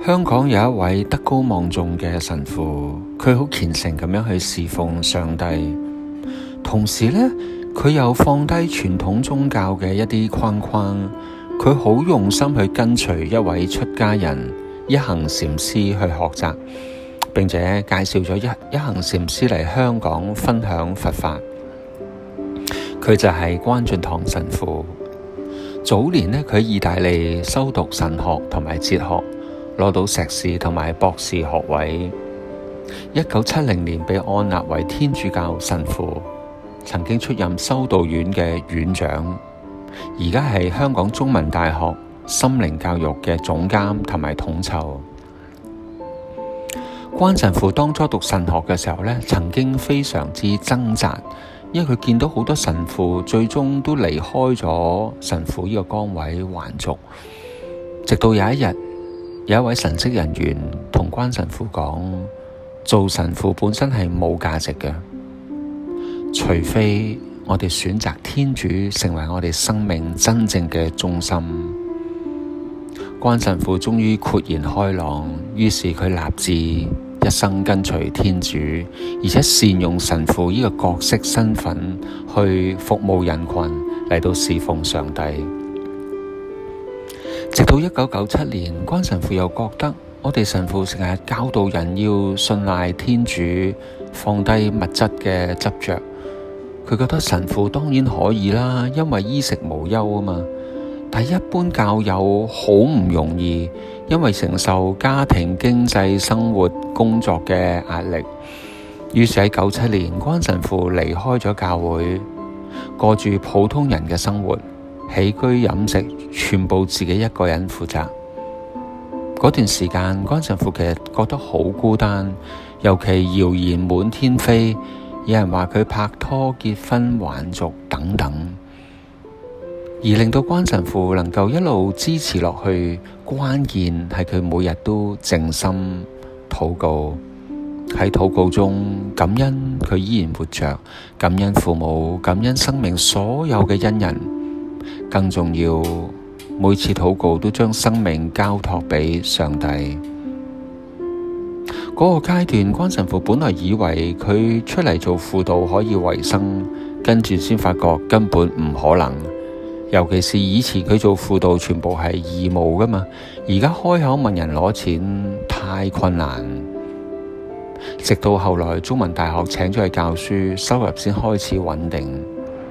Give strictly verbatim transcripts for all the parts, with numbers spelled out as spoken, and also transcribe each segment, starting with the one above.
香港有一位德高望重嘅神父，佢好虔誠咁樣去侍奉上帝，同時呢，佢又放低傳統宗教嘅一啲框框，佢好用心去跟隨一位出家人一行禪師去學習，並且介紹咗一一行禪師嚟香港分享佛法。佢就係關進堂神父。早年呢，佢喺意大利修讀神學同埋哲學，攞到碩士同埋博士學位。一九七零年被按立為天主教神父，曾經出任修道院嘅院長，而家係香港中文大學心靈教育嘅總監同埋統籌。關神父當初讀神學嘅時候呢，曾經非常之掙扎，因為佢見到好多神父最終都離開咗神父呢個崗位還俗。直到有一日，有一位神職人員同關神父講，做神父本身係冇價值嘅，除非我哋選擇天主成為我哋生命真正嘅中心。關神父終於豁然開朗，於是佢立志一生跟隨天主，而且善用神父呢個角色身份去服務人群，嚟到侍奉上帝。直到一九九七年，關神父又覺得我哋神父成日教導人要信賴天主，放低物質嘅執着。佢覺得神父當然可以啦，因為衣食無憂啊嘛。但一般教友好唔容易，因為承受家庭、經濟、生活、工作嘅壓力。於是喺九七年，關神父離開咗教會，過住普通人嘅生活，起居飲食全部自己一個人負責。嗰段時間，關神父其實覺得好孤單，尤其謠言滿天飛，有人話佢拍拖、結婚、還俗等等。而令到關神父能夠一路支持落去，關鍵係佢每日都靜心禱告，喺禱告中感恩佢依然活着，感恩父母，感恩生命所有嘅恩人。更重要，每次禱告都將生命交託俾上帝。嗰個階段，關神父本來以為佢出嚟做輔導可以維生，跟住先發覺根本唔可能。尤其是以前佢做輔導全部係義務噶嘛，而家開口問人攞錢太困難。直到後來中文大學請咗佢教書，收入先開始穩定。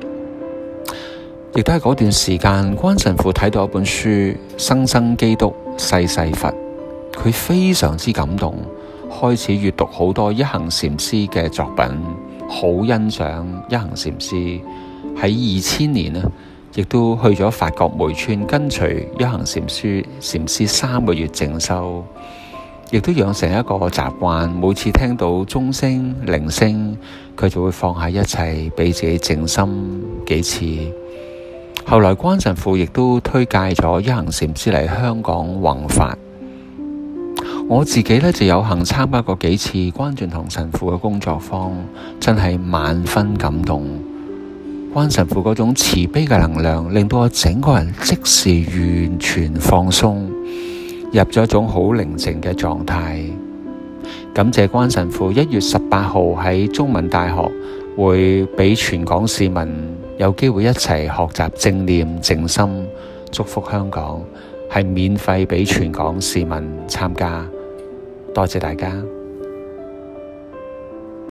亦都係嗰段時間，關神父睇到一本書《生生基督世世佛》，佢非常之感動，開始閱讀好多一行禪師嘅作品，好欣賞一行禪師。喺二千年啊，亦都去咗法國梅村跟隨一行禪師禪師三個月靜修，亦都養成一個習慣，每次聽到鐘聲鈴聲，佢就會放下一切，俾自己靜心幾次。後來關神父亦都推介咗一行禪師嚟香港弘法。我自己呢，就有幸參加過幾次關進堂神父嘅工作坊，真係萬分感動。關神父嗰種慈悲嘅能量，令到我整個人即時完全放鬆，入咗一種好寧靜嘅狀態。感謝關神父一月十八號喺中文大學會俾全港市民有機會一齊學習正念靜心，祝福香港，係免費俾全港市民參加。多謝大家。